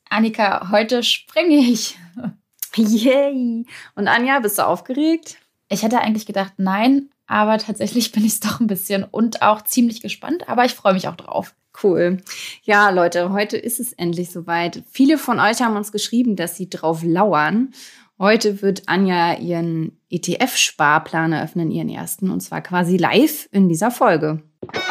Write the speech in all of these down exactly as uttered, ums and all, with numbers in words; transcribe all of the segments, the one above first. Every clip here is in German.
Annika, heute springe ich. Yay! Und Anja, bist du aufgeregt? Ich hätte eigentlich gedacht, nein, aber tatsächlich bin ich es doch ein bisschen und auch ziemlich gespannt, aber ich freue mich auch drauf. Cool. Ja, Leute, heute ist es endlich soweit. Viele von euch haben uns geschrieben, dass sie drauf lauern. Heute wird Anja ihren E T F-Sparplan eröffnen, ihren ersten, und zwar quasi live in dieser Folge.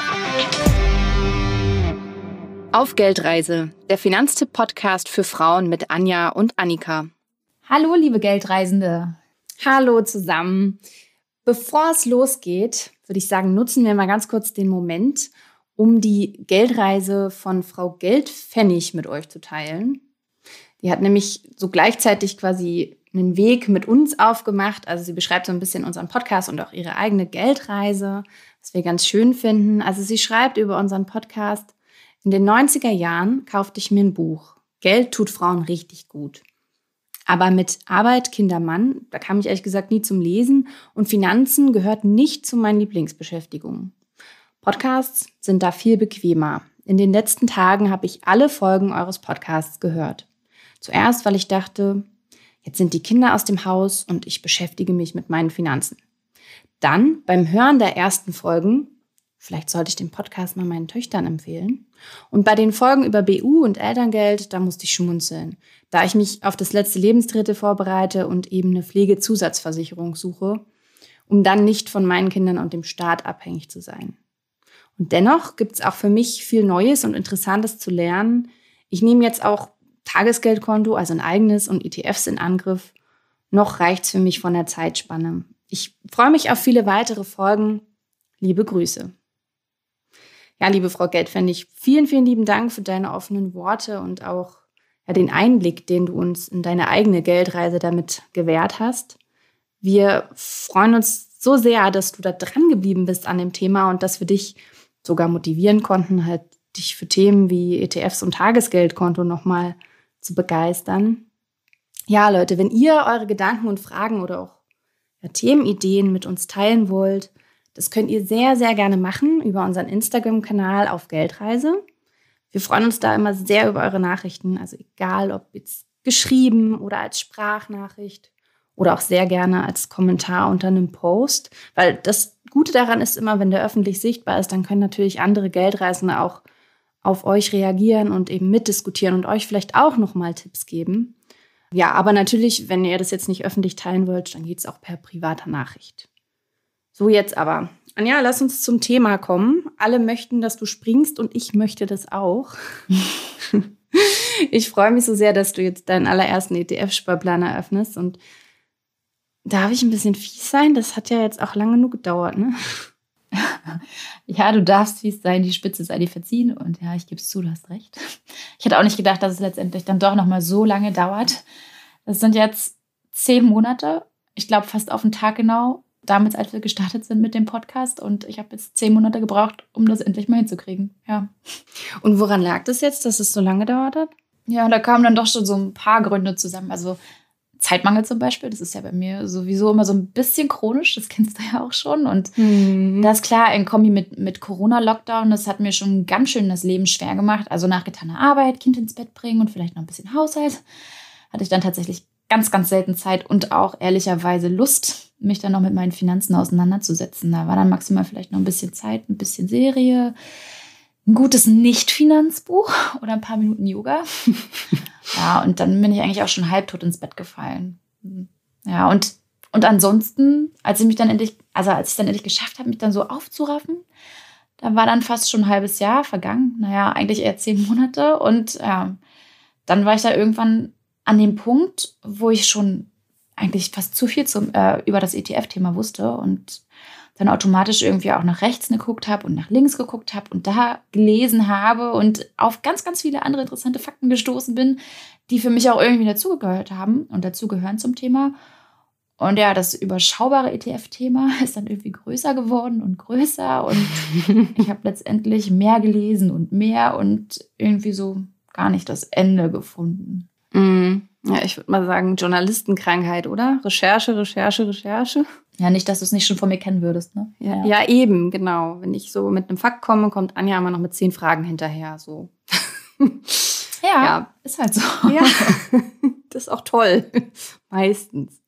Auf Geldreise, der Finanztipp-Podcast für Frauen mit Anja und Annika. Hallo, liebe Geldreisende. Hallo zusammen. Bevor es losgeht, würde ich sagen, nutzen wir mal ganz kurz den Moment, um die Geldreise von Frau Geldpfennig mit euch zu teilen. Die hat nämlich so gleichzeitig quasi einen Weg mit uns aufgemacht. Also sie beschreibt so ein bisschen unseren Podcast und auch ihre eigene Geldreise, was wir ganz schön finden. Also sie schreibt über unseren Podcast: In den neunziger Jahren kaufte ich mir ein Buch. Geld tut Frauen richtig gut. Aber mit Arbeit, Kinder, Mann, da kam ich ehrlich gesagt nie zum Lesen. Und Finanzen gehört nicht zu meinen Lieblingsbeschäftigungen. Podcasts sind da viel bequemer. In den letzten Tagen habe ich alle Folgen eures Podcasts gehört. Zuerst, weil ich dachte, jetzt sind die Kinder aus dem Haus und ich beschäftige mich mit meinen Finanzen. Dann beim Hören der ersten Folgen, vielleicht sollte ich den Podcast mal meinen Töchtern empfehlen. Und bei den Folgen über B U und Elterngeld, da musste ich schmunzeln, da ich mich auf das letzte Lebensdrittel vorbereite und eben eine Pflegezusatzversicherung suche, um dann nicht von meinen Kindern und dem Staat abhängig zu sein. Und dennoch gibt es auch für mich viel Neues und Interessantes zu lernen. Ich nehme jetzt auch Tagesgeldkonto, also ein eigenes, und E T Fs in Angriff. Noch reicht's für mich von der Zeitspanne. Ich freue mich auf viele weitere Folgen. Liebe Grüße. Ja, liebe Frau Geldpfennig, vielen, vielen lieben Dank für deine offenen Worte und auch ja, den Einblick, den du uns in deine eigene Geldreise damit gewährt hast. Wir freuen uns so sehr, dass du da dran geblieben bist an dem Thema und dass wir dich sogar motivieren konnten, halt dich für Themen wie E T Fs und Tagesgeldkonto nochmal zu begeistern. Ja, Leute, wenn ihr eure Gedanken und Fragen oder auch ja, Themenideen mit uns teilen wollt, das könnt ihr sehr, sehr gerne machen über unseren Instagram-Kanal auf Geldreise. Wir freuen uns da immer sehr über eure Nachrichten, also egal ob jetzt geschrieben oder als Sprachnachricht oder auch sehr gerne als Kommentar unter einem Post, weil das Gute daran ist immer, wenn der öffentlich sichtbar ist, dann können natürlich andere Geldreisende auch auf euch reagieren und eben mitdiskutieren und euch vielleicht auch nochmal Tipps geben. Ja, aber natürlich, wenn ihr das jetzt nicht öffentlich teilen wollt, dann geht es auch per privater Nachricht. So, jetzt aber. Anja, lass uns zum Thema kommen. Alle möchten, dass du springst und ich möchte das auch. Ich freue mich so sehr, dass du jetzt deinen allerersten E T F-Sparplan eröffnest. Und darf ich ein bisschen fies sein? Das hat ja jetzt auch lange genug gedauert, ne? Ja, du darfst fies sein, die Spitze sei dir verziehen. Und ja, ich gebe es zu, du hast recht. Ich hätte auch nicht gedacht, dass es letztendlich dann doch nochmal so lange dauert. Das sind jetzt zehn Monate. Ich glaube, fast auf den Tag genau. Damals, als wir gestartet sind mit dem Podcast. Und ich habe jetzt zehn Monate gebraucht, um das endlich mal hinzukriegen. Ja. Und woran lag das jetzt, dass es so lange gedauert hat? Ja, da kamen dann doch schon so ein paar Gründe zusammen. Also Zeitmangel zum Beispiel, das ist ja bei mir sowieso immer so ein bisschen chronisch. Das kennst du ja auch schon. Und mhm. das ist klar, in Kombi mit, mit Corona-Lockdown, das hat mir schon ganz schön das Leben schwer gemacht. Also nach getaner Arbeit, Kind ins Bett bringen und vielleicht noch ein bisschen Haushalt, hatte ich dann tatsächlich ganz, ganz selten Zeit und auch ehrlicherweise Lust, mich dann noch mit meinen Finanzen auseinanderzusetzen. Da war dann maximal vielleicht noch ein bisschen Zeit, ein bisschen Serie, ein gutes Nicht-Finanzbuch oder ein paar Minuten Yoga. Ja, und dann bin ich eigentlich auch schon halbtot ins Bett gefallen. Ja, und, und ansonsten, als ich mich dann endlich, also als ich es dann endlich geschafft habe, mich dann so aufzuraffen, da war dann fast schon ein halbes Jahr vergangen. Naja, eigentlich eher zehn Monate. Und ja, dann war ich da irgendwann an dem Punkt, wo ich schon eigentlich fast zu viel zum, äh, über das E T F-Thema wusste und dann automatisch irgendwie auch nach rechts geguckt habe und nach links geguckt habe und da gelesen habe und auf ganz, ganz viele andere interessante Fakten gestoßen bin, die für mich auch irgendwie dazugehört haben und dazugehören zum Thema. Und ja, das überschaubare E T F-Thema ist dann irgendwie größer geworden und größer und ich habe letztendlich mehr gelesen und mehr und irgendwie so gar nicht das Ende gefunden. Mm. Ja, ich würde mal sagen, Journalistenkrankheit, oder? Recherche, Recherche, Recherche. Ja, nicht, dass du es nicht schon von mir kennen würdest, ne? Ja, ja, eben, genau. Wenn ich so mit einem Fakt komme, kommt Anja immer noch mit zehn Fragen hinterher, so. Ja, ja, ist halt so. Ja, das ist auch toll. Meistens.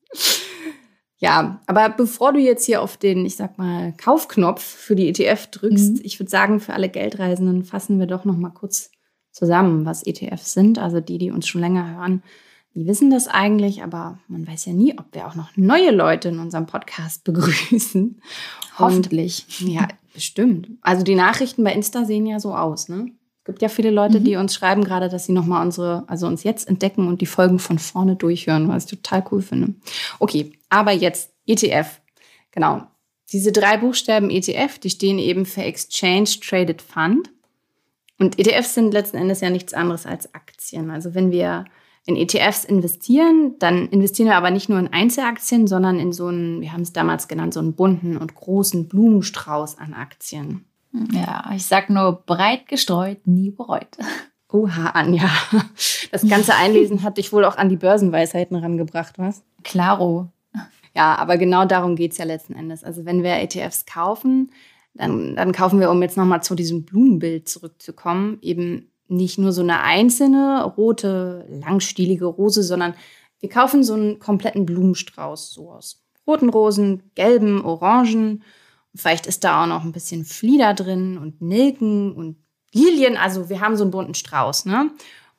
Ja, aber bevor du jetzt hier auf den, ich sag mal, Kaufknopf für die E T F drückst, mhm. ich würde sagen, für alle Geldreisenden fassen wir doch noch mal kurz zusammen, was E T Fs sind. Also die, die uns schon länger hören, die wissen das eigentlich, aber man weiß ja nie, ob wir auch noch neue Leute in unserem Podcast begrüßen. Hoffentlich. Und, ja, bestimmt. Also die Nachrichten bei Insta sehen ja so aus, ne? Es gibt ja viele Leute, mhm. die uns schreiben gerade, dass sie nochmal unsere, also uns jetzt entdecken und die Folgen von vorne durchhören, was ich total cool finde. Okay, aber jetzt E T F. Genau. Diese drei Buchstaben E T F, die stehen eben für Exchange Traded Fund. Und E T Fs sind letzten Endes ja nichts anderes als Aktien. Also wenn wir in E T Fs investieren, dann investieren wir aber nicht nur in Einzelaktien, sondern in so einen, wir haben es damals genannt, so einen bunten und großen Blumenstrauß an Aktien. Ja, ich sag nur, breit gestreut, nie bereut. Oha, Anja. Das ganze Einlesen hat dich wohl auch an die Börsenweisheiten rangebracht, was? Klaro. Ja, aber genau darum geht es ja letzten Endes. Also wenn wir E T Fs kaufen, dann, dann kaufen wir, um jetzt nochmal zu diesem Blumenbild zurückzukommen, eben nicht nur so eine einzelne rote, langstielige Rose, sondern wir kaufen so einen kompletten Blumenstrauß, so aus roten Rosen, gelben, orangen. Vielleicht ist da auch noch ein bisschen Flieder drin und Nelken und Lilien. Also wir haben so einen bunten Strauß, ne?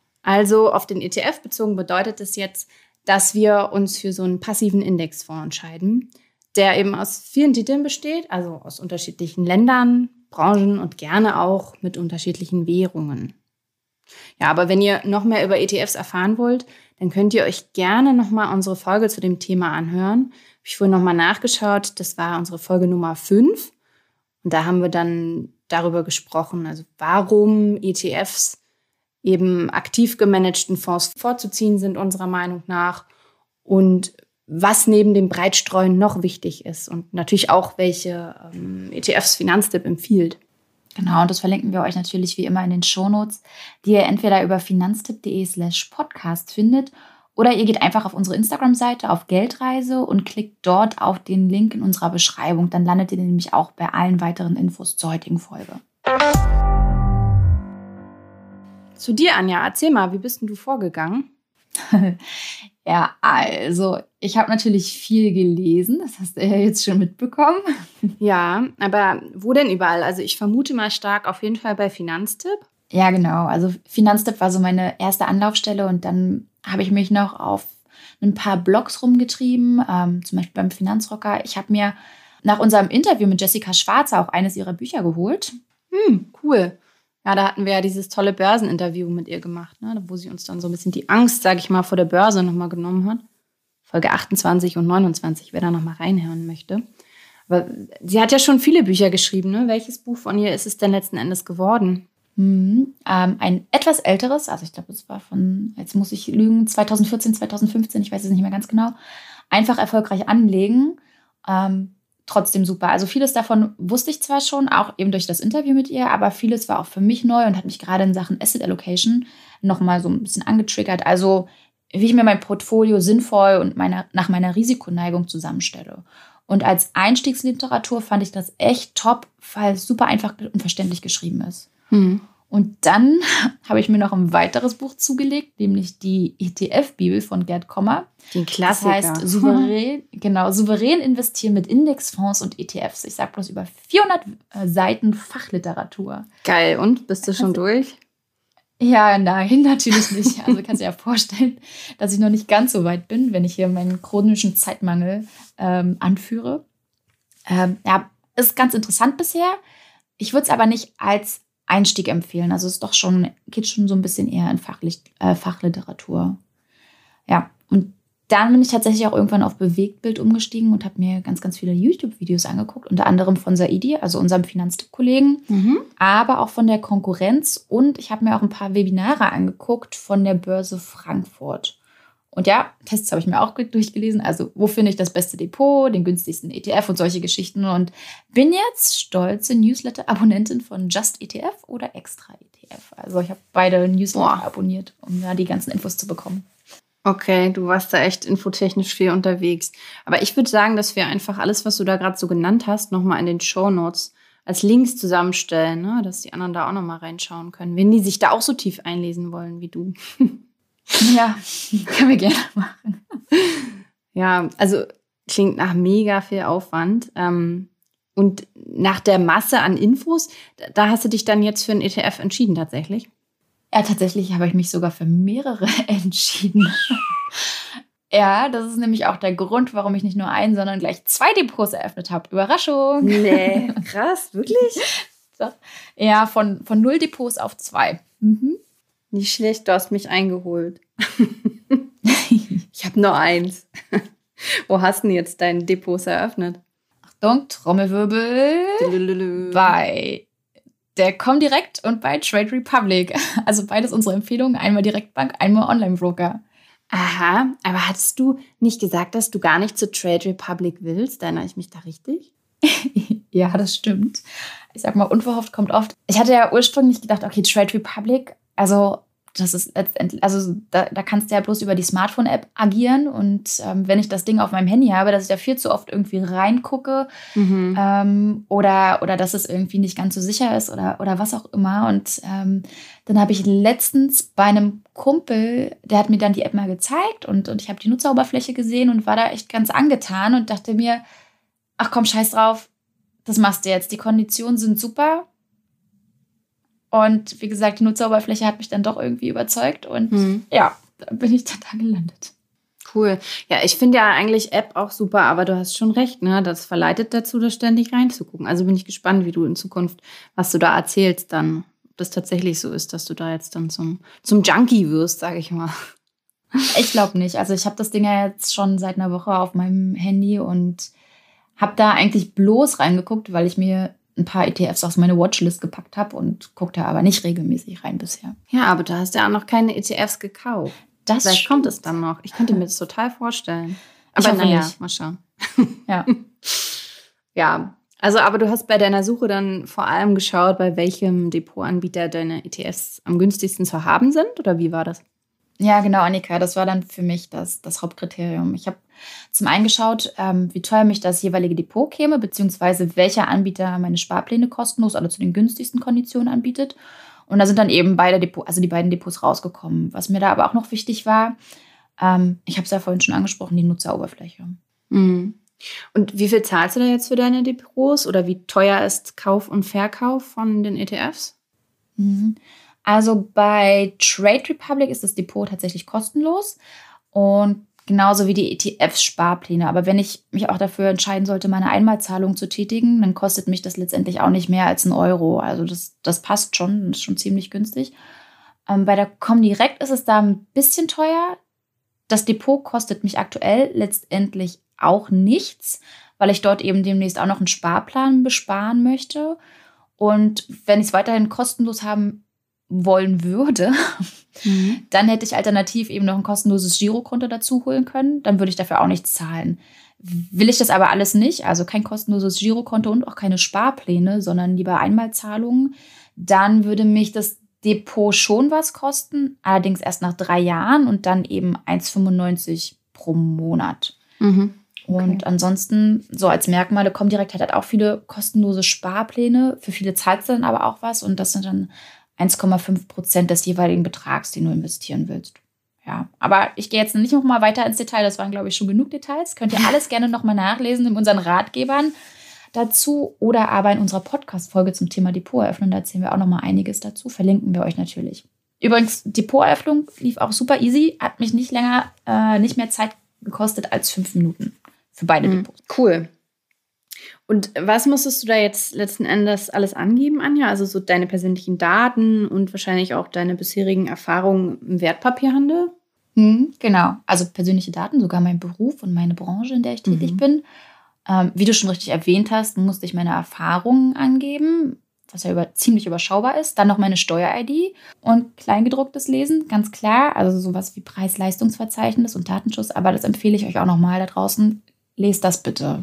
Also auf den E T F bezogen bedeutet das jetzt, dass wir uns für so einen passiven Indexfonds entscheiden, der eben aus vielen Titeln besteht, also aus unterschiedlichen Ländern, Branchen und gerne auch mit unterschiedlichen Währungen. Ja, aber wenn ihr noch mehr über E T Fs erfahren wollt, dann könnt ihr euch gerne nochmal unsere Folge zu dem Thema anhören. Habe ich vorhin nochmal nachgeschaut, das war unsere Folge Nummer fünf. Und da haben wir dann darüber gesprochen, also warum E T Fs eben aktiv gemanagten Fonds vorzuziehen sind, unserer Meinung nach. Und was neben dem Breitstreuen noch wichtig ist. Und natürlich auch, welche ähm, E T Fs Finanztipp empfiehlt. Genau, und das verlinken wir euch natürlich wie immer in den Shownotes, die ihr entweder über finanztipp.de slash podcast findet oder ihr geht einfach auf unsere Instagram-Seite auf Geldreise und klickt dort auf den Link in unserer Beschreibung. Dann landet ihr nämlich auch bei allen weiteren Infos zur heutigen Folge. Zu dir, Anja, erzähl mal, wie bist denn du vorgegangen? Ja, also ich habe natürlich viel gelesen, das hast du ja jetzt schon mitbekommen. Ja, aber wo denn überall? Also ich vermute mal stark auf jeden Fall bei Finanztipp. Ja, genau. Also Finanztipp war so meine erste Anlaufstelle und dann habe ich mich noch auf ein paar Blogs rumgetrieben, ähm, zum Beispiel beim Finanzrocker. Ich habe mir nach unserem Interview mit Jessica Schwarzer auch eines ihrer Bücher geholt. Hm, cool. Ja, da hatten wir ja dieses tolle Börseninterview mit ihr gemacht, ne, wo sie uns dann so ein bisschen die Angst, sage ich mal, vor der Börse nochmal genommen hat. Folge achtundzwanzig und neunundzwanzig, wer da nochmal reinhören möchte. Aber sie hat ja schon viele Bücher geschrieben, ne? Welches Buch von ihr ist es denn letzten Endes geworden? Mhm. Ähm, ein etwas älteres, also ich glaube, es war von, jetzt muss ich lügen, zweitausendvierzehn, zweitausendfünfzehn, ich weiß es nicht mehr ganz genau. Einfach erfolgreich anlegen. Ähm, Trotzdem super. Also vieles davon wusste ich zwar schon, auch eben durch das Interview mit ihr, aber vieles war auch für mich neu und hat mich gerade in Sachen Asset Allocation nochmal so ein bisschen angetriggert. Also wie ich mir mein Portfolio sinnvoll und meine, nach meiner Risikoneigung zusammenstelle. Und als Einstiegsliteratur fand ich das echt top, weil es super einfach und verständlich geschrieben ist. Hm. Und dann habe ich mir noch ein weiteres Buch zugelegt, nämlich die E T F-Bibel von Gerd Kommer. Den Klassiker. Das heißt, souverän, genau, souverän investieren mit Indexfonds und E T Fs. Ich sage bloß über vierhundert Seiten Fachliteratur. Geil. Und? Bist du schon durch? Ja, nein, natürlich nicht. Also kannst du dir ja vorstellen, dass ich noch nicht ganz so weit bin, wenn ich hier meinen chronischen Zeitmangel ähm, anführe. Ähm, ja, ist ganz interessant bisher. Ich würde es aber nicht als Einstieg empfehlen. Also es ist doch schon, geht schon so ein bisschen eher in Fachlich, äh, Fachliteratur. Ja, und dann bin ich tatsächlich auch irgendwann auf Bewegtbild umgestiegen und habe mir ganz, ganz viele YouTube-Videos angeguckt, unter anderem von Saidi, also unserem Finanztipp-Kollegen, mhm. aber auch von der Konkurrenz. Und ich habe mir auch ein paar Webinare angeguckt von der Börse Frankfurt. Und ja, Tests habe ich mir auch durchgelesen. Also, wo finde ich das beste Depot, den günstigsten E T F und solche Geschichten. Und bin jetzt stolze Newsletter-Abonnentin von Just E T F oder Extra E T F. Also, ich habe beide Newsletter Boah. abonniert, um da die ganzen Infos zu bekommen. Okay, du warst da echt infotechnisch viel unterwegs. Aber ich würde sagen, dass wir einfach alles, was du da gerade so genannt hast, nochmal in den Shownotes als Links zusammenstellen, ne? Dass die anderen da auch nochmal reinschauen können, wenn die sich da auch so tief einlesen wollen wie du. Ja, können wir gerne machen. Ja, also klingt nach mega viel Aufwand. Ähm, und nach der Masse an Infos, da hast du dich dann jetzt für einen E T F entschieden tatsächlich? Ja, tatsächlich habe ich mich sogar für mehrere entschieden. Ja, das ist nämlich auch der Grund, warum ich nicht nur ein, sondern gleich zwei Depots eröffnet habe. Überraschung. Nee, krass, wirklich? So. Ja, von, von null Depots auf zwei. Mhm. Nicht schlecht, du hast mich eingeholt. Ich habe nur eins. Wo hast du denn jetzt deine Depots eröffnet? Achtung, Trommelwirbel. Bei der Comdirect und bei Trade Republic. Also beides unsere Empfehlungen. Einmal Direktbank, einmal Online-Broker. Aha, aber hattest du nicht gesagt, dass du gar nicht zu Trade Republic willst? Erinnere ich mich da richtig? Ja, das stimmt. Ich sag mal, unverhofft kommt oft. Ich hatte ja ursprünglich gedacht, okay, Trade Republic, also das ist letztendlich, also da, da kannst du ja bloß über die Smartphone-App agieren. Und ähm, wenn ich das Ding auf meinem Handy habe, dass ich da viel zu oft irgendwie reingucke mhm. ähm, oder, oder dass es irgendwie nicht ganz so sicher ist oder, oder was auch immer. Und ähm, dann habe ich letztens bei einem Kumpel, der hat mir dann die App mal gezeigt und, und ich habe die Nutzeroberfläche gesehen und war da echt ganz angetan und dachte mir, ach komm, scheiß drauf, das machst du jetzt. Die Konditionen sind super. Und wie gesagt, die Nutzeroberfläche hat mich dann doch irgendwie überzeugt. Und hm. ja, da bin ich dann da gelandet. Cool. Ja, ich finde ja eigentlich App auch super, aber du hast schon recht, ne? Das verleitet dazu, da ständig reinzugucken. Also bin ich gespannt, wie du in Zukunft, was du da erzählst, dann, ob das tatsächlich so ist, dass du da jetzt dann zum, zum Junkie wirst, sage ich mal. Ich glaube nicht. Also ich habe das Ding ja jetzt schon seit einer Woche auf meinem Handy und habe da eigentlich bloß reingeguckt, weil ich mir ein paar E T Fs auf meine Watchlist gepackt habe und gucke da aber nicht regelmäßig rein bisher. Ja, aber du hast ja auch noch keine E T Fs gekauft. Das Vielleicht stimmt. kommt es dann noch. Ich könnte mir das total vorstellen. Aber naja, mal schauen. Ja. Ja, also aber du hast bei deiner Suche dann vor allem geschaut, bei welchem Depotanbieter deine E T Fs am günstigsten zu haben sind? Oder wie war das? Ja, genau, Annika. Das war dann für mich das, das Hauptkriterium. Ich habe zum einen geschaut, ähm, wie teuer mich das jeweilige Depot käme, beziehungsweise welcher Anbieter meine Sparpläne kostenlos oder zu den günstigsten Konditionen anbietet. Und da sind dann eben beide Depot, also die beiden Depots rausgekommen. Was mir da aber auch noch wichtig war, ähm, ich habe es ja vorhin schon angesprochen, die Nutzeroberfläche. Mhm. Und wie viel zahlst du da jetzt für deine Depots? Oder wie teuer ist Kauf und Verkauf von den E T Fs? Mhm. Also bei Trade Republic ist das Depot tatsächlich kostenlos und genauso wie die E T Fs-Sparpläne. Aber wenn ich mich auch dafür entscheiden sollte, meine Einmalzahlung zu tätigen, dann kostet mich das letztendlich auch nicht mehr als ein Euro. Also das, das passt schon, das ist schon ziemlich günstig. Ähm, bei der Comdirect ist es da ein bisschen teuer. Das Depot kostet mich aktuell letztendlich auch nichts, weil ich dort eben demnächst auch noch einen Sparplan besparen möchte. Und wenn ich es weiterhin kostenlos haben wollen würde, mhm. dann hätte ich alternativ eben noch ein kostenloses Girokonto dazu holen können. Dann würde ich dafür auch nichts zahlen. Will ich das aber alles nicht, also kein kostenloses Girokonto und auch keine Sparpläne, sondern lieber Einmalzahlungen, dann würde mich das Depot schon was kosten, allerdings erst nach drei Jahren und dann eben eins Komma fünfundneunzig pro Monat. Mhm. Okay. Und ansonsten, so als Merkmale, Comdirect hat halt auch viele kostenlose Sparpläne. Für viele zahlst du dann aber auch was und das sind dann eins Komma fünf Prozent des jeweiligen Betrags, den du investieren willst. Ja, aber ich gehe jetzt nicht noch mal weiter ins Detail. Das waren, glaube ich, schon genug Details. Könnt ihr alles gerne noch mal nachlesen in unseren Ratgebern dazu oder aber in unserer Podcast-Folge zum Thema Depoteröffnung. Da erzählen wir auch noch mal einiges dazu. Verlinken wir euch natürlich. Übrigens, Depoteröffnung lief auch super easy. Hat mich nicht länger, äh, nicht mehr Zeit gekostet als fünf Minuten für beide mhm. Depots. Cool. Und was musstest du da jetzt letzten Endes alles angeben, Anja? Also so deine persönlichen Daten und wahrscheinlich auch deine bisherigen Erfahrungen im Wertpapierhandel? Hm, genau. Also persönliche Daten, sogar mein Beruf und meine Branche, in der ich tätig mhm. bin. Ähm, wie du schon richtig erwähnt hast, musste ich meine Erfahrungen angeben, was ja über, ziemlich überschaubar ist. Dann noch meine Steuer-I D und Kleingedrucktes lesen, ganz klar. Also sowas wie Preis-Leistungsverzeichnis und Datenschutz. Aber das empfehle ich euch auch nochmal da draußen. Lest das bitte.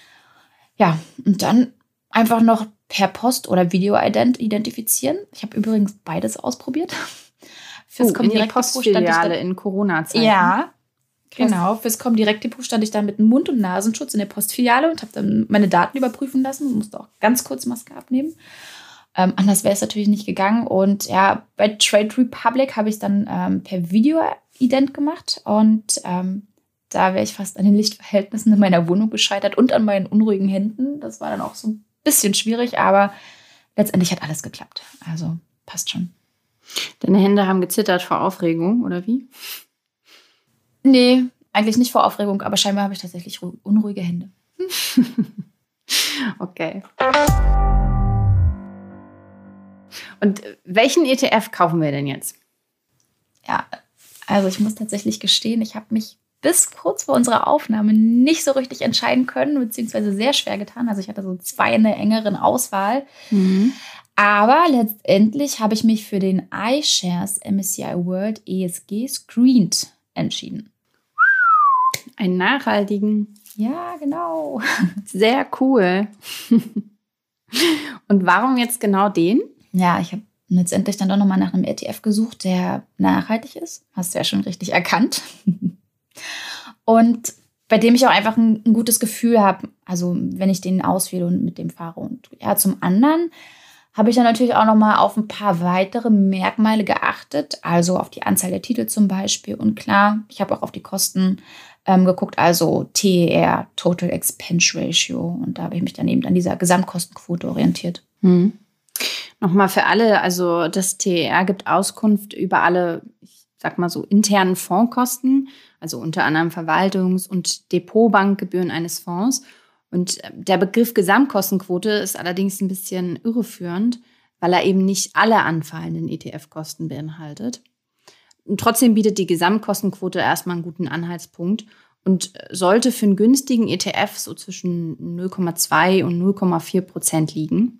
Ja, und dann einfach noch per Post oder Video ident- identifizieren. Ich habe übrigens beides ausprobiert. Fürs oh, in die Postfiliale in Corona-Zeiten. Ja, Genau, fürs Comdirect-Depot stand ich dann mit Mund- und Nasenschutz in der Postfiliale und habe dann meine Daten überprüfen lassen und musste auch ganz kurz Maske abnehmen. Ähm, anders wäre es natürlich nicht gegangen. Und ja, bei Trade Republic habe ich es dann ähm, per Video-Ident gemacht. Und ähm, da wäre ich fast an den Lichtverhältnissen in meiner Wohnung gescheitert und an meinen unruhigen Händen. Das war dann auch so ein bisschen schwierig, aber letztendlich hat alles geklappt. Also passt schon. Deine Hände haben gezittert vor Aufregung, oder wie? Nee, eigentlich nicht vor Aufregung, aber scheinbar habe ich tatsächlich unruhige Hände. Okay. Und welchen E T F kaufen wir denn jetzt? Ja, also ich muss tatsächlich gestehen, ich habe mich bis kurz vor unserer Aufnahme nicht so richtig entscheiden können, beziehungsweise sehr schwer getan. Also ich hatte so zwei in der engeren Auswahl. Mhm. Aber letztendlich habe ich mich für den iShares M S C I World E S G Screened entschieden. Einen nachhaltigen. Ja, genau. Sehr cool. Und warum jetzt genau den? Ja, ich habe letztendlich dann doch nochmal nach einem E T F gesucht, der nachhaltig ist. Hast du ja schon richtig erkannt. Und bei dem ich auch einfach ein, ein gutes Gefühl habe, also wenn ich den auswähle und mit dem fahre. Und ja, zum anderen habe ich dann natürlich auch nochmal auf ein paar weitere Merkmale geachtet, also auf die Anzahl der Titel zum Beispiel. Und klar, ich habe auch auf die Kosten ähm, geguckt, also T E R, Total Expense Ratio. Und da habe ich mich dann eben an dieser Gesamtkostenquote orientiert. Hm. Nochmal für alle, also das T E R gibt Auskunft über alle, ich sag mal so, internen Fondskosten, also unter anderem Verwaltungs- und Depotbankgebühren eines Fonds. Und der Begriff Gesamtkostenquote ist allerdings ein bisschen irreführend, weil er eben nicht alle anfallenden E T F-Kosten beinhaltet. Und trotzdem bietet die Gesamtkostenquote erstmal einen guten Anhaltspunkt und sollte für einen günstigen E T F so zwischen null Komma zwei und null Komma vier Prozent liegen.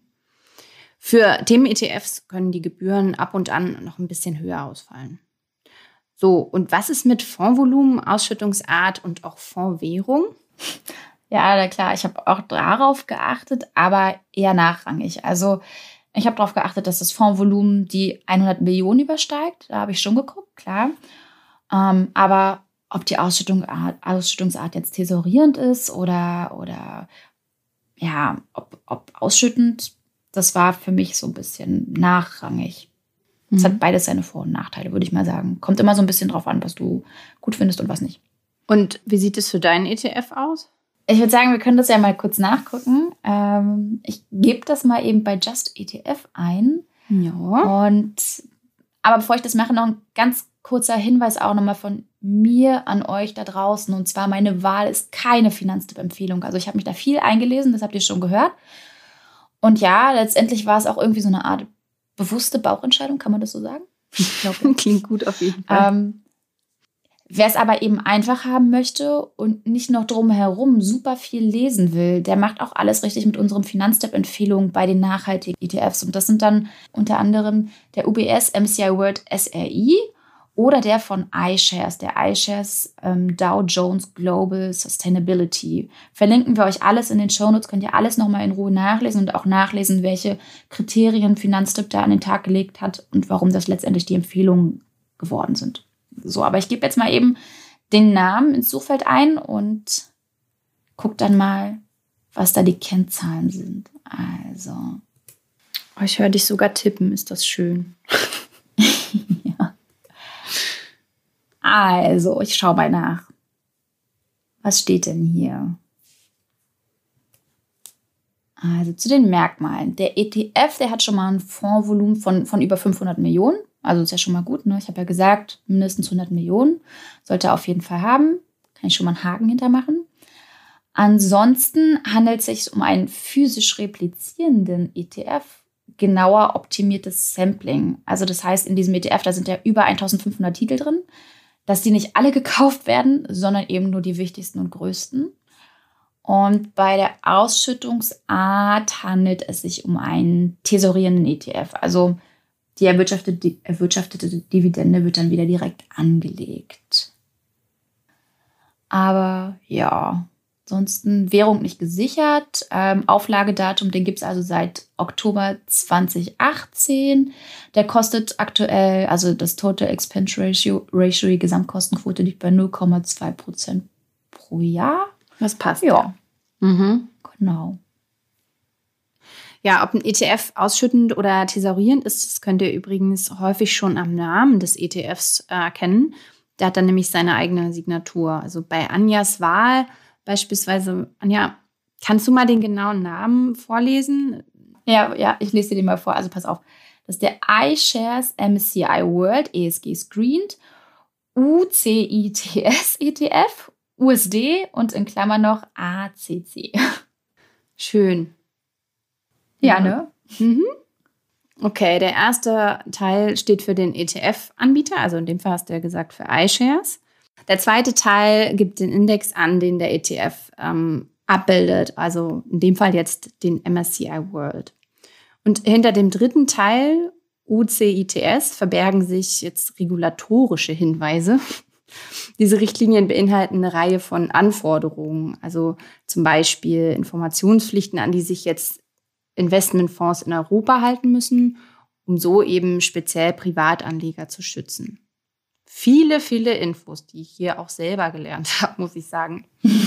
Für Themen-E T Fs können die Gebühren ab und an noch ein bisschen höher ausfallen. So, und was ist mit Fondsvolumen, Ausschüttungsart und auch Fondswährung? Ja, klar, ich habe auch darauf geachtet, aber eher nachrangig. Also ich habe darauf geachtet, dass das Fondsvolumen die hundert Millionen übersteigt. Da habe ich schon geguckt, klar. Ähm, aber ob die Ausschüttungsart, Ausschüttungsart jetzt tesorierend ist oder, oder ja, ob, ob ausschüttend, das war für mich so ein bisschen nachrangig. Es mhm. hat beides seine Vor- und Nachteile, würde ich mal sagen. Kommt immer so ein bisschen drauf an, was du gut findest und was nicht. Und wie sieht es für deinen E T F aus? Ich würde sagen, wir können das ja mal kurz nachgucken. Ähm, ich gebe das mal eben bei Just E T F ein. Ja. Und, aber bevor ich das mache, noch ein ganz kurzer Hinweis auch nochmal von mir an euch da draußen. Und zwar, meine Wahl ist keine Finanztipp-Empfehlung. Also ich habe mich da viel eingelesen, das habt ihr schon gehört. Und ja, letztendlich war es auch irgendwie so eine Art bewusste Bauchentscheidung, kann man das so sagen? Ich glaube, klingt gut auf jeden Fall. Ähm, Wer es aber eben einfach haben möchte und nicht noch drumherum super viel lesen will, der macht auch alles richtig mit unseren Finanztipp-Empfehlungen bei den nachhaltigen E T Fs. Und das sind dann unter anderem der U B S M S C I World S R I oder der von iShares, der iShares ähm, Dow Jones Global Sustainability. Verlinken wir euch alles in den Shownotes, könnt ihr alles nochmal in Ruhe nachlesen und auch nachlesen, welche Kriterien Finanztipp da an den Tag gelegt hat und warum das letztendlich die Empfehlungen geworden sind. So, aber ich gebe jetzt mal eben den Namen ins Suchfeld ein und guck dann mal, was da die Kennzahlen sind. Also. Oh, ich höre dich sogar tippen, ist das schön. Ja. Also, ich schaue mal nach. Was steht denn hier? Also zu den Merkmalen. Der E T F, der hat schon mal ein Fondsvolumen von, von über fünfhundert Millionen. Also ist ja schon mal gut, ne? Ich habe ja gesagt, mindestens hundert Millionen sollte er auf jeden Fall haben. Kann ich schon mal einen Haken hintermachen. Ansonsten handelt es sich um einen physisch replizierenden E T F, genauer optimiertes Sampling. Also das heißt, in diesem E T F, da sind ja über eintausendfünfhundert Titel drin, dass die nicht alle gekauft werden, sondern eben nur die wichtigsten und größten. Und bei der Ausschüttungsart handelt es sich um einen tesorierenden E T F. Also die erwirtschaftete, die erwirtschaftete Dividende wird dann wieder direkt angelegt. Aber ja, Ansonsten Währung nicht gesichert. Ähm, Auflagedatum, den gibt es also seit Oktober zwanzig achtzehn. Der kostet aktuell, also das Total Expense Ratio, Ratio, die Gesamtkostenquote liegt bei null Komma zwei Prozent pro Jahr. Das passt. Ja. Mhm. Genau. Ja, ob ein E T F ausschüttend oder tesorierend ist, das könnt ihr übrigens häufig schon am Namen des E T Fs erkennen. Der hat dann nämlich seine eigene Signatur. Also bei Anjas Wahl beispielsweise, Anja, kannst du mal den genauen Namen vorlesen? Ja, ja, ich lese dir den mal vor. Also pass auf. Das ist der iShares M S C I World E S G Screened U C I T S E T F U S D und in Klammern noch A C C. Schön. Ja, ne? Mhm. Okay, der erste Teil steht für den E T F-Anbieter, also in dem Fall hast du ja gesagt für iShares. Der zweite Teil gibt den Index an, den der E T F ähm, abbildet, also in dem Fall jetzt den M S C I World. Und hinter dem dritten Teil, U C I T S, verbergen sich jetzt regulatorische Hinweise. Diese Richtlinien beinhalten eine Reihe von Anforderungen, also zum Beispiel Informationspflichten, an die sich jetzt Investmentfonds in Europa halten müssen, um so eben speziell Privatanleger zu schützen. Viele, viele Infos, die ich hier auch selber gelernt habe, muss ich sagen.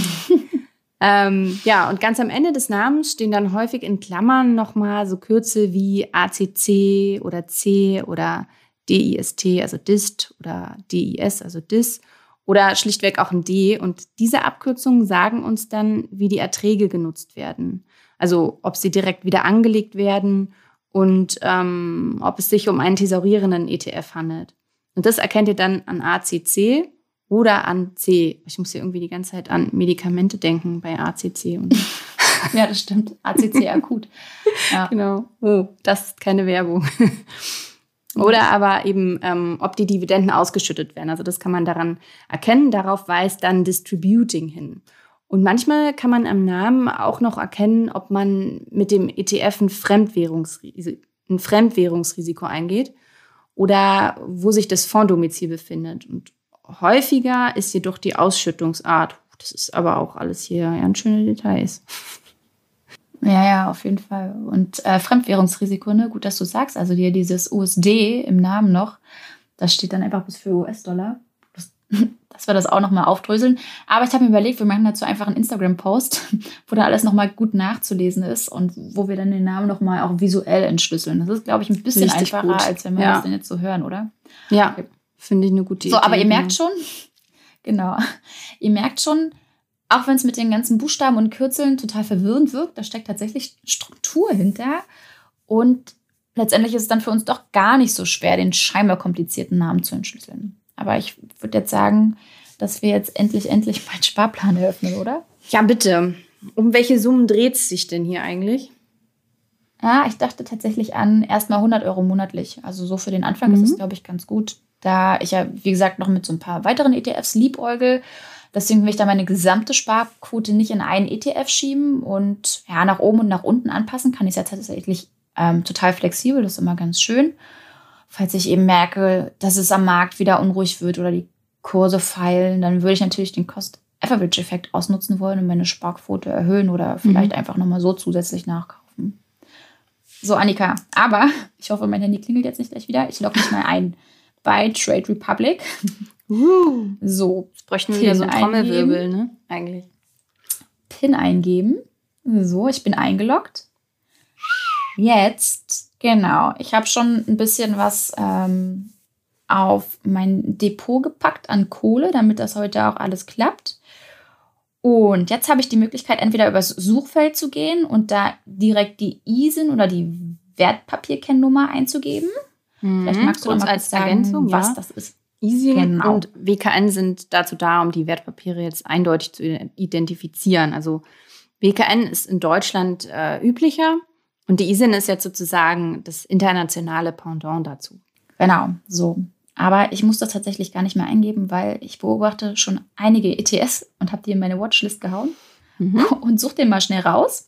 ähm, ja, und ganz am Ende des Namens stehen dann häufig in Klammern nochmal so Kürzel wie A C C oder C oder D I S T, also D I S T, oder D I S, also D I S, oder schlichtweg auch ein D. Und diese Abkürzungen sagen uns dann, wie die Erträge genutzt werden. Also ob sie direkt wieder angelegt werden und ähm, ob es sich um einen tesorierenden E T F handelt. Und das erkennt ihr dann an A C C oder an C. Ich muss hier irgendwie die ganze Zeit an Medikamente denken bei A C C. Und ja, das stimmt. A C C akut. Ja. Genau. Oh, das ist keine Werbung. Oder aber eben, ähm, ob die Dividenden ausgeschüttet werden. Also das kann man daran erkennen. Darauf weist dann Distributing hin. Und manchmal kann man am Namen auch noch erkennen, ob man mit dem E T F ein, Fremdwährungsris- ein Fremdwährungsrisiko eingeht oder wo sich das Fondsdomizil befindet. Und häufiger ist jedoch die Ausschüttungsart. Das ist aber auch alles hier ganz schöne Details. Ja, ja, auf jeden Fall. Und äh, Fremdwährungsrisiko, ne? Gut, dass du sagst. Also hier dieses U S D im Namen noch, das steht dann einfach bis für U S-Dollar. Das, dass wir das auch nochmal aufdröseln. Aber ich habe mir überlegt, wir machen dazu einfach einen Instagram-Post, wo da alles nochmal gut nachzulesen ist und wo wir dann den Namen nochmal auch visuell entschlüsseln. Das ist, glaube ich, ein bisschen Richtig einfacher, gut. als wenn wir ja. das denn jetzt so hören, oder? Ja, okay. Finde ich eine gute Idee. So, aber ihr merkt schon, genau, ihr merkt schon, auch wenn es mit den ganzen Buchstaben und Kürzeln total verwirrend wirkt, da steckt tatsächlich Struktur hinter. Und letztendlich ist es dann für uns doch gar nicht so schwer, den scheinbar komplizierten Namen zu entschlüsseln. Aber ich würde jetzt sagen, dass wir jetzt endlich, endlich mal einen Sparplan eröffnen, oder? Ja, bitte. Um welche Summen dreht es sich denn hier eigentlich? Ja, ich dachte tatsächlich an erstmal hundert Euro monatlich. Also so für den Anfang mhm. ist es, glaube ich, ganz gut. Da ich ja, wie gesagt, noch mit so ein paar weiteren E T Fs liebäugel. Deswegen will ich da meine gesamte Sparquote nicht in einen E T F schieben und ja, nach oben und nach unten anpassen kann ich es ja tatsächlich ähm, total flexibel. Das ist immer ganz schön. Falls ich eben merke, dass es am Markt wieder unruhig wird oder die Kurse fallen, dann würde ich natürlich den Cost-Average-Effekt ausnutzen wollen und meine Sparquote erhöhen oder vielleicht mhm. einfach nochmal so zusätzlich nachkaufen. So, Annika, aber ich hoffe, mein Handy klingelt jetzt nicht gleich wieder. Ich logge mich mal ein bei Trade Republic. Uh, so, jetzt bräuchten wir wieder so einen Trommelwirbel, ne? Eigentlich. PIN eingeben. So, ich bin eingeloggt. Jetzt, genau, ich habe schon ein bisschen was ähm, auf mein Depot gepackt an Kohle, damit das heute auch alles klappt. Und jetzt habe ich die Möglichkeit, entweder übers Suchfeld zu gehen und da direkt die I S I N oder die Wertpapierkennnummer einzugeben. Mhm. Vielleicht magst du uns als sagen, Ergänzung, was ja. das ist. I S I N genau. und W K N sind dazu da, um die Wertpapiere jetzt eindeutig zu identifizieren. Also W K N ist in Deutschland äh, üblicher und die I S I N ist jetzt sozusagen das internationale Pendant dazu. Genau, so. Aber ich muss das tatsächlich gar nicht mehr eingeben, weil ich beobachte schon einige E T Fs und habe die in meine Watchlist gehauen mhm. und suche den mal schnell raus.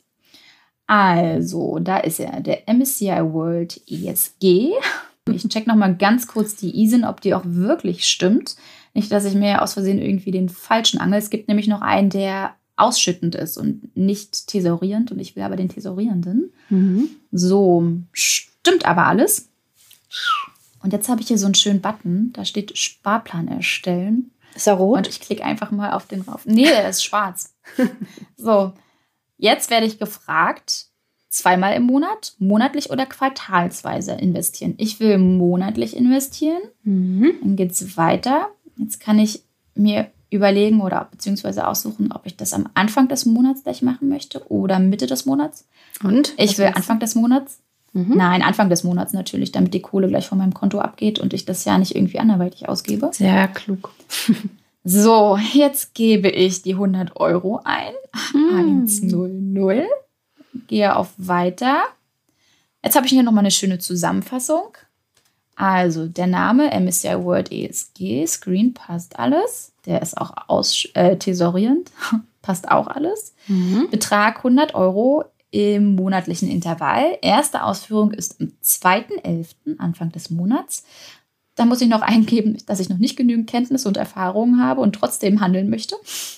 Also, da ist er, der M S C I World E S G. Ich check noch mal ganz kurz die I S I N, ob die auch wirklich stimmt. Nicht, dass ich mir aus Versehen irgendwie den falschen angel. Es gibt nämlich noch einen, der ausschüttend ist und nicht thesaurierend. Und ich will aber den thesaurierenden. Mhm. So, stimmt aber alles. Und jetzt habe ich hier so einen schönen Button. Da steht Sparplan erstellen. Ist er rot? Und ich klicke einfach mal auf den rauf. Nee, der ist schwarz. So, jetzt werde ich gefragt, zweimal im Monat, monatlich oder quartalsweise investieren. Ich will monatlich investieren. Mhm. Dann geht es weiter. Jetzt kann ich mir überlegen oder beziehungsweise aussuchen, ob ich das am Anfang des Monats gleich machen möchte oder Mitte des Monats. Und? Ich will Anfang des Monats. Mhm. Nein, Anfang des Monats natürlich, damit die Kohle gleich von meinem Konto abgeht und ich das ja nicht irgendwie anderweitig ausgebe. Sehr klug. So, jetzt gebe ich die hundert Euro ein. Mhm. hundertzehn. Gehe auf Weiter. Jetzt habe ich hier nochmal eine schöne Zusammenfassung. Also der Name M S C I World E S G, Screen passt alles. Der ist auch aus, äh, thesaurierend, passt auch alles. Mhm. Betrag hundert Euro im monatlichen Intervall. Erste Ausführung ist am zweiten elften, Anfang des Monats. Da muss ich noch eingeben, dass ich noch nicht genügend Kenntnisse und Erfahrungen habe und trotzdem handeln möchte.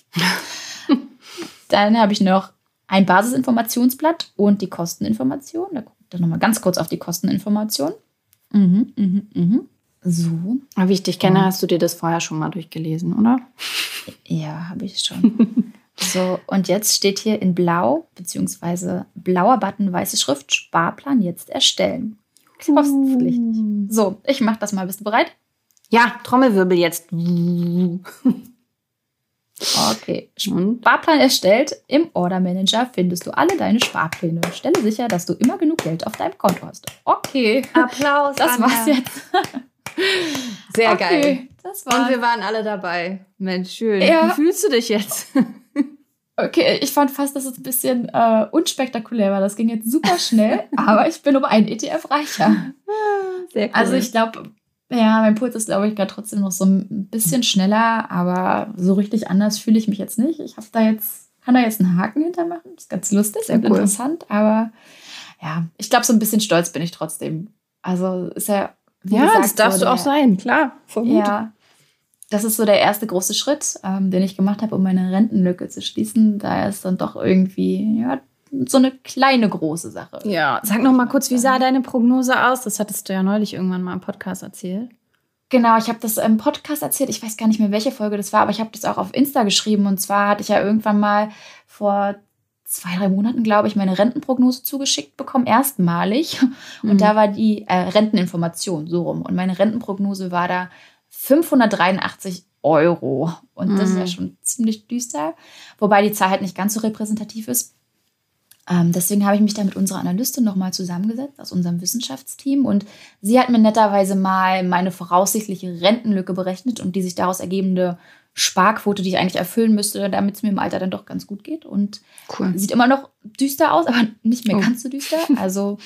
Dann habe ich noch ein Basisinformationsblatt und die Kosteninformation. Da gucke ich dann nochmal ganz kurz auf die Kosteninformation. Mhm, mhm, mhm. So. Aber wie ich dich kenne, hast du dir das vorher schon mal durchgelesen, oder? Ja, habe ich schon. So, und jetzt steht hier in blau, beziehungsweise blauer Button, weiße Schrift, Sparplan jetzt erstellen. Kostenpflichtig. So, ich mache das mal. Bist du bereit? Ja, Trommelwirbel jetzt. Okay. Sparplan erstellt. Im Order Manager findest du alle deine Sparpläne. Stelle sicher, dass du immer genug Geld auf deinem Konto hast. Okay. Applaus. Das Anja. war's jetzt. Sehr Okay, geil. das war's. Und wir waren alle dabei. Mensch, schön. Ja. Wie fühlst du dich jetzt? Okay, ich fand fast, dass es ein bisschen äh, unspektakulär war. Das ging jetzt super schnell, aber ich bin um ein E T F reicher. Sehr cool. Also ich glaube, ja, mein Puls ist, glaube ich, gerade trotzdem noch so ein bisschen schneller, aber so richtig anders fühle ich mich jetzt nicht. Ich habe da jetzt, kann da jetzt einen Haken hintermachen. Das ist ganz lustig Sehr und cool. interessant, aber ja, ich glaube, so ein bisschen stolz bin ich trotzdem. Also ist ja, wie ja, gesagt, das darfst so du auch der- sein, klar. Voll gut. Ja, das ist so der erste große Schritt, ähm, den ich gemacht habe, um meine Rentenlücke zu schließen. Da ist dann doch irgendwie ja, so eine kleine große Sache. Ja, sag noch mal kurz, wie sah deine Prognose aus? Das hattest du ja neulich irgendwann mal im Podcast erzählt. Genau, ich habe das im Podcast erzählt. Ich weiß gar nicht mehr, welche Folge das war, aber ich habe das auch auf Insta geschrieben. Und zwar hatte ich ja irgendwann mal vor zwei, drei Monaten, glaube ich, meine Rentenprognose zugeschickt bekommen, erstmalig. Und Mhm. da war die äh, Renteninformation so rum. Und meine Rentenprognose war da fünfhundertdreiundachtzig Euro. Und das ist ja Mhm. schon ziemlich düster. Wobei die Zahl halt nicht ganz so repräsentativ ist. Ähm, deswegen habe ich mich da mit unserer Analystin nochmal zusammengesetzt, aus unserem Wissenschaftsteam. Und sie hat mir netterweise mal meine voraussichtliche Rentenlücke berechnet und die sich daraus ergebende Sparquote, die ich eigentlich erfüllen müsste, damit es mir im Alter dann doch ganz gut geht. Und Cool. sieht immer noch düster aus, aber nicht mehr Oh. ganz so düster. Also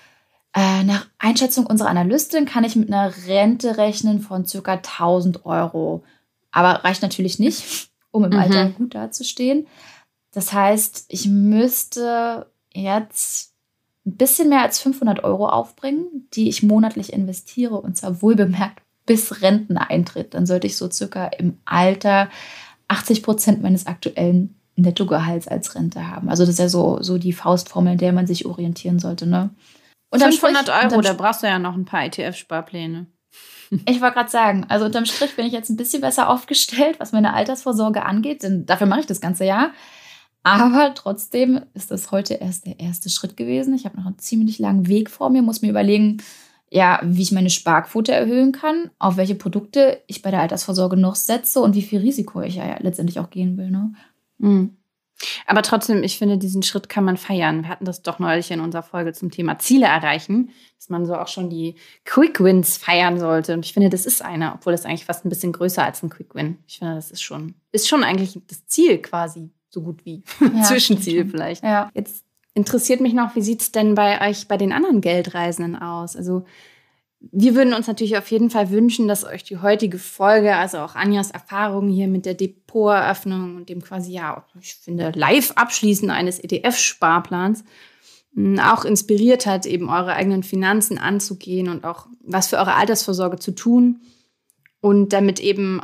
äh, nach Einschätzung unserer Analystin kann ich mit einer Rente rechnen von ca. tausend Euro. Aber reicht natürlich nicht, um im Mhm. Alter gut dazustehen. Das heißt, ich müsste jetzt ein bisschen mehr als fünfhundert Euro aufbringen, die ich monatlich investiere, und zwar wohlbemerkt bis Renteneintritt. Dann sollte ich so circa im Alter achtzig Prozent meines aktuellen Nettogehalts als Rente haben. Also das ist ja so, so die Faustformel, in der man sich orientieren sollte. Ne? Unterm fünfhundert Strich- Euro, unterm da brauchst du ja noch ein paar E T F-Sparpläne. Ich wollte gerade sagen, also unterm Strich bin ich jetzt ein bisschen besser aufgestellt, was meine Altersvorsorge angeht, denn dafür mache ich das ganze Jahr. Aber trotzdem ist das heute erst der erste Schritt gewesen. Ich habe noch einen ziemlich langen Weg vor mir, muss mir überlegen, ja, wie ich meine Sparquote erhöhen kann, auf welche Produkte ich bei der Altersvorsorge noch setze und wie viel Risiko ich ja letztendlich auch gehen will. Ne? Mhm. Aber trotzdem, ich finde, diesen Schritt kann man feiern. Wir hatten das doch neulich in unserer Folge zum Thema Ziele erreichen, dass man so auch schon die Quick Wins feiern sollte. Und ich finde, das ist einer, obwohl das eigentlich fast ein bisschen größer als ein Quick Win. Ich finde, das ist schon, ist schon eigentlich das Ziel quasi, so gut wie. Ja, Zwischenziel stimmt schon. vielleicht. Ja. Jetzt interessiert mich noch, wie sieht es denn bei euch, bei den anderen Geldreisenden aus? Also wir würden uns natürlich auf jeden Fall wünschen, dass euch die heutige Folge, also auch Anjas Erfahrungen hier mit der Depoteröffnung und dem quasi, ja, ich finde, Live-Abschließen eines E T F-Sparplans mh, auch inspiriert hat, eben eure eigenen Finanzen anzugehen und auch was für eure Altersvorsorge zu tun und damit eben auch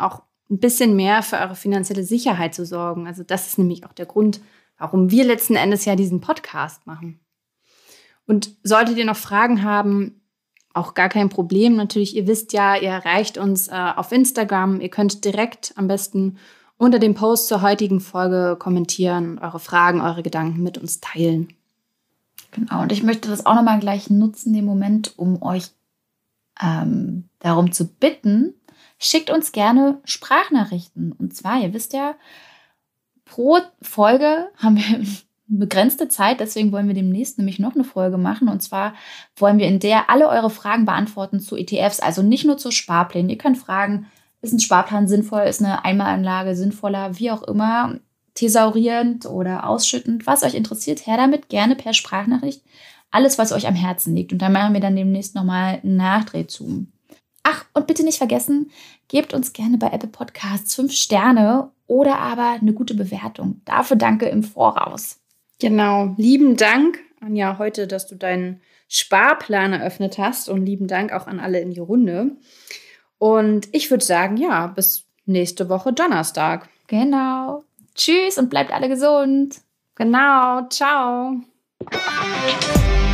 ein bisschen mehr für eure finanzielle Sicherheit zu sorgen. Also das ist nämlich auch der Grund, warum wir letzten Endes ja diesen Podcast machen. Und solltet ihr noch Fragen haben, auch gar kein Problem. Natürlich, ihr wisst ja, ihr erreicht uns äh, auf Instagram. Ihr könnt direkt am besten unter dem Post zur heutigen Folge kommentieren, eure Fragen, eure Gedanken mit uns teilen. Genau, und ich möchte das auch nochmal gleich nutzen, den Moment, um euch ähm, darum zu bitten, schickt uns gerne Sprachnachrichten. Und zwar, ihr wisst ja, pro Folge haben wir eine begrenzte Zeit, deswegen wollen wir demnächst nämlich noch eine Folge machen. Und zwar wollen wir in der alle eure Fragen beantworten zu E T Fs, also nicht nur zu Sparplänen. Ihr könnt fragen, ist ein Sparplan sinnvoll, ist eine Einmalanlage sinnvoller, wie auch immer, thesaurierend oder ausschüttend, was euch interessiert, her damit, gerne per Sprachnachricht. Alles, was euch am Herzen liegt. Und da machen wir dann demnächst nochmal einen Nachdreh zu. Ach, und bitte nicht vergessen, gebt uns gerne bei Apple Podcasts fünf Sterne oder aber eine gute Bewertung. Dafür danke im Voraus. Genau. Lieben Dank, Anja, heute, dass du deinen Sparplan eröffnet hast. Und lieben Dank auch an alle in die Runde. Und ich würde sagen, ja, bis nächste Woche Donnerstag. Genau. Tschüss und bleibt alle gesund. Genau. Ciao.